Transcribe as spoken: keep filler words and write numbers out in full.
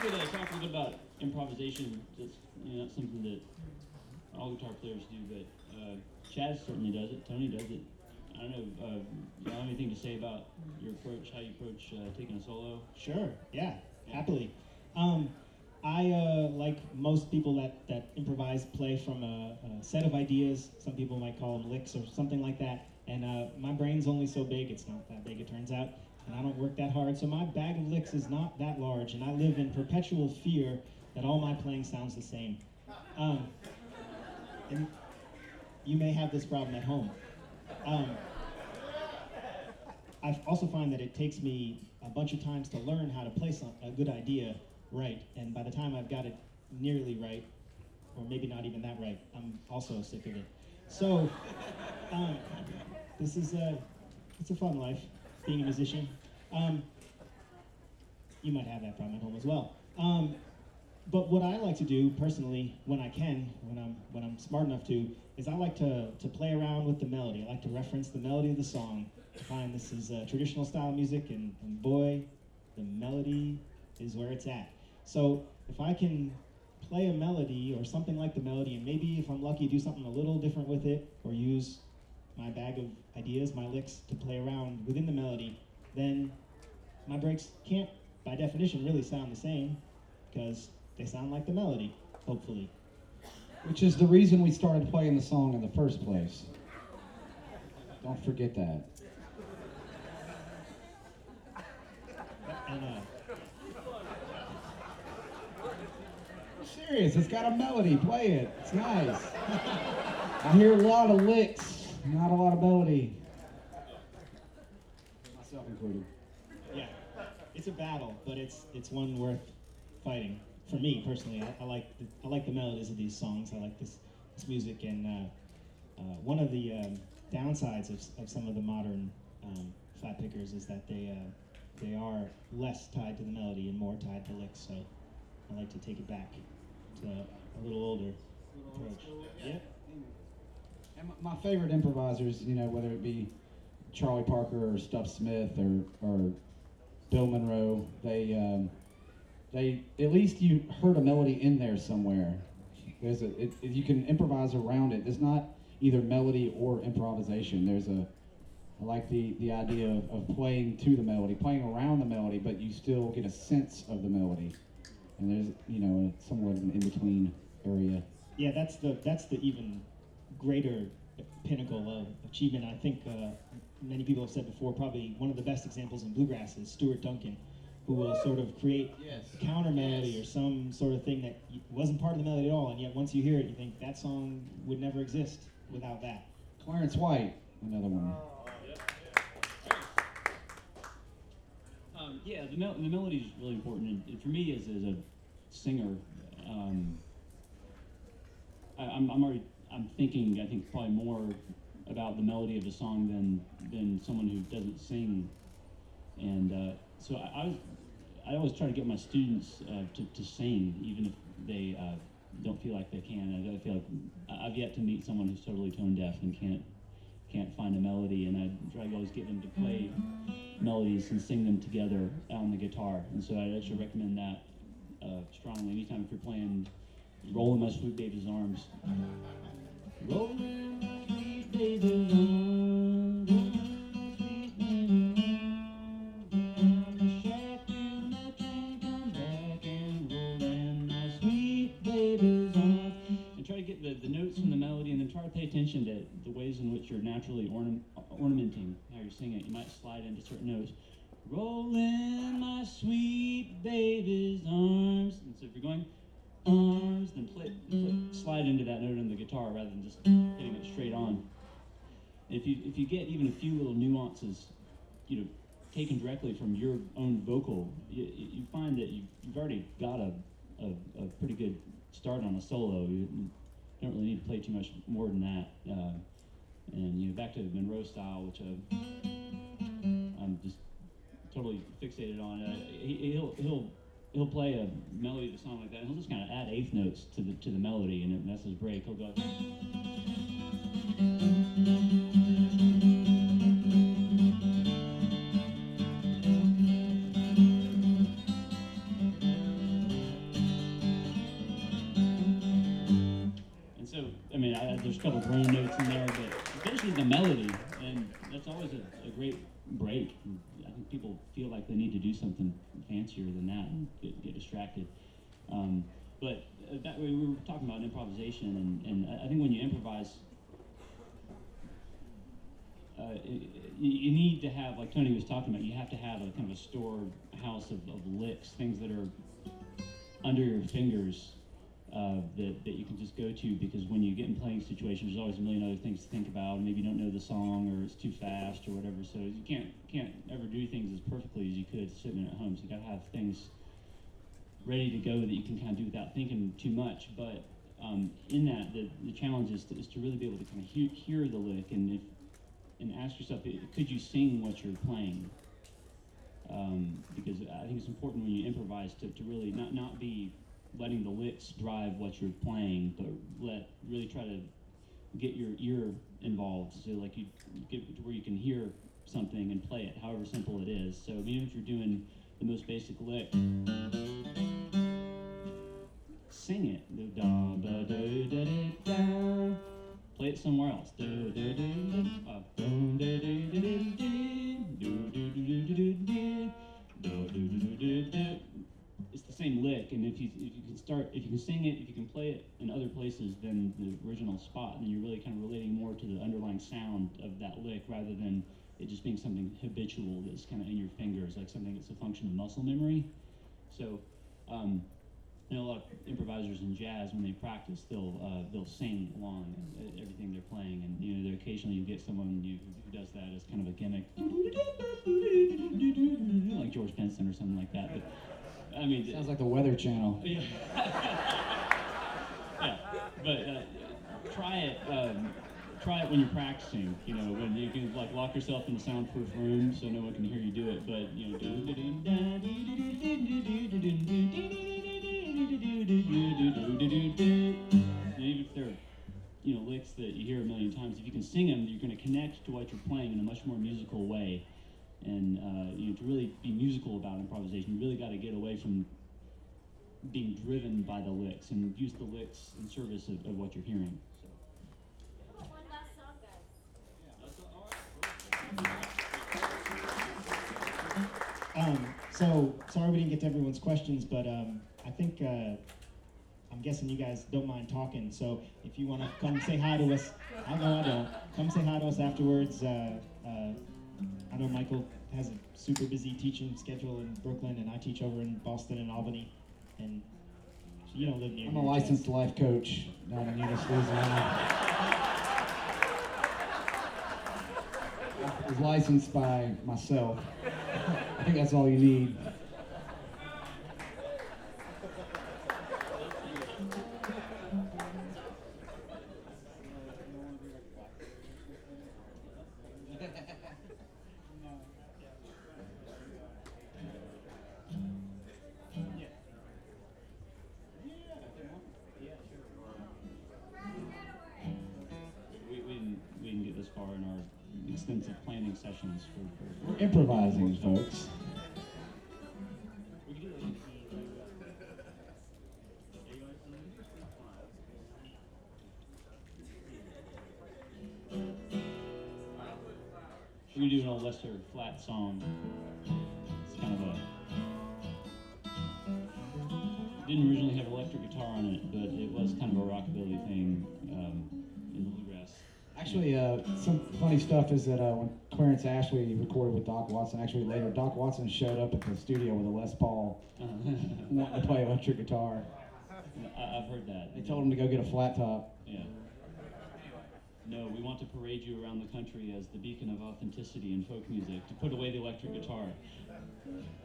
could uh, talk a little bit about improvisation. That's you know, not something that all guitar players do, but uh, Chaz certainly does it. Tony does it. I don't know. Uh, you have anything to say about your approach, how you approach uh, taking a solo? Sure. Yeah. Happily. Um, I uh, like most people that that improvise play from a, a set of ideas. Some people might call them licks or something like that. And uh, my brain's only so big. It's not that big, it turns out. And I don't work that hard, so my bag of licks is not that large. And I live in perpetual fear that all my playing sounds the same. Um, and you may have this problem at home. Um, I also find that it takes me a bunch of times to learn how to play some, a good idea right, and by the time I've got it nearly right, or maybe not even that right, I'm also sick of it. So, um, this is a, it's a fun life, being a musician. Um, you might have that problem at home as well. Um, but what I like to do personally, when I can, when I'm when I'm smart enough to, is I like to to play around with the melody. I like to reference the melody of the song. I find this is uh, traditional style music, and, and boy, the melody is where it's at. So if I can play a melody or something like the melody, and maybe if I'm lucky, do something a little different with it, or use my bag of ideas, my licks, to play around within the melody, then my breaks can't, by definition, really sound the same, because they sound like the melody, hopefully. Which is the reason we started playing the song in the first place. Don't forget that. And, uh, I'm serious, it's got a melody, play it, it's nice. I hear a lot of licks, not a lot of melody. Myself included. yeah, it's a battle, but it's it's one worth fighting. For me personally, I, I like the, I like the melodies of these songs. I like this this music, and uh, uh, one of the um, downsides of, of some of the modern um, flat pickers is that they uh, they are less tied to the melody and more tied to licks. So I like to take it back to a little older approach. Yeah. And my my favorite improvisers, you know, whether it be Charlie Parker or Stuff Smith or, or Bill Monroe, they um, they at least you heard a melody in there somewhere. There's a it, it, you can improvise around it. There's not either melody or improvisation. There's a I like the the idea of, of playing to the melody, playing around the melody, but you still get a sense of the melody. And there's you know a, somewhat of an in between area. Yeah, that's the that's the even greater pinnacle of achievement. I think uh, many people have said before, probably one of the best examples in bluegrass is Stuart Duncan, who will sort of create Yes. a counter melody or some sort of thing that y- wasn't part of the melody at all, and yet once you hear it, you think that song would never exist without that. Clarence White, another one. Um, yeah, the, mel- the melody is really important, and, and for me as, as a singer, um, I, I'm, I'm already I'm thinking I think probably more about the melody of the song than than someone who doesn't sing, and uh, so I, I was I always try to get my students uh, to to sing even if they uh, don't feel like they can. I feel like I- I've yet to meet someone who's totally tone deaf and can't can't find a melody, and I try to always get them to play melodies and sing them together on the guitar. And so I actually recommend that uh, strongly. Anytime if you're playing "Rolling My Sweet Baby's Arms," rolling my sweet baby's arms, rolling my sweet baby's arms, down the shack till my train come back and rolling my sweet baby's arms. And try to get the, the notes from the melody, and then try to pay attention to the ways in which you're naturally orna- ornamenting how you're singing it. You might slide into certain notes. Rolling my sweet baby's arms. And so if you're going arms, then play, play, slide into that note on the guitar rather than just hitting it straight on. And if you if you get even a few little nuances, you know, taken directly from your own vocal, you, you find that you've, you've already got a, a, a pretty good start on a solo. You don't really need to play too much more than that. Uh, and you know, back to the Monroe style, which uh, I'm just totally fixated on. Uh, he, he'll he'll he'll play a melody of a song like that, and he'll just kind of add eighth notes to the to the melody, and that's his break. He'll go. mean, I, there's a couple of drone notes in there, but basically the melody, and that's always a, a great break. I think people feel like they need to do something fancier than that and get, get distracted. Um, but uh, that way we were talking about improvisation, and, and I- I think when you improvise, uh, you, you need to have, like Tony was talking about, you have to have a kind of a storehouse of, of licks, things that are under your fingers. Uh, that, that you can just go to, because when you get in playing situations, there's always a million other things to think about. Maybe you don't know the song, or it's too fast, or whatever. So you can't can't ever do things as perfectly as you could sitting at home. So you gotta have things ready to go that you can kind of do without thinking too much. But um, in that, the, the challenge is to, is to really be able to kind of hear, hear the lick, and if and ask yourself, could you sing what you're playing? Um, because I think it's important when you improvise to, to really not not be letting the licks drive what you're playing, but let really try to get your ear involved, so like you get to where you can hear something and play it, however simple it is. So even if you're doing the most basic lick, sing it. Do da ba do da da da. Play it somewhere else. Do do do do. Uh, do do do do do do do do do do do do do do. It's the same lick, and if you if you can start, if you can sing it, if you can play it in other places than the original spot, then you're really kind of relating more to the underlying sound of that lick, rather than it just being something habitual that's kind of in your fingers, like something that's a function of muscle memory. So, um, I know a lot of improvisers in jazz, when they practice, they'll uh, they'll sing along at everything they're playing, and you know, there occasionally you get someone you, who does that as kind of a gimmick, like George Benson or something like that. But I mean, Sounds like the Weather Channel. yeah. Yeah, but uh, try it. Um, try it when you're practicing. You know, when you can like lock yourself in a soundproof room so no one can hear you do it. But you know, and even if they're, you know, licks that you hear a million times, if you can sing them, you're going to connect to what you're playing in a much more musical way. And uh, you know, to really be musical about improvisation, you really got to get away from being driven by the licks and use the licks in service of, of what you're hearing. So. One last song, guys. Um, so sorry we didn't get to everyone's questions, but um, I think uh, I'm guessing you guys don't mind talking. So if you want to come say hi to us, I know I don't. Come say hi to us afterwards. Uh, uh, I know Michael has a super busy teaching schedule in Brooklyn, and I teach over in Boston and Albany, and you don't live near. I'm a here, licensed Jess. life coach down in Eunice, Louisiana. I was licensed by myself. I think that's all you need. We, we, didn't, we didn't get this far in our extensive planning sessions for. for We're improvising, folks. We could do that. We're gonna do an old Lester Flat song. It's kind of a. Didn't originally have electric guitar on it, but it was kind of a rockabilly thing um, in the bluegrass. Actually, uh, some funny stuff is that uh, when Clarence Ashley recorded with Doc Watson, actually later, Doc Watson showed up at the studio with a Les Paul wanting to play electric guitar. I, I've heard that. They told him to go get a flat top. Yeah. No, we want to parade you around the country as the beacon of authenticity in folk music, to put away the electric guitar.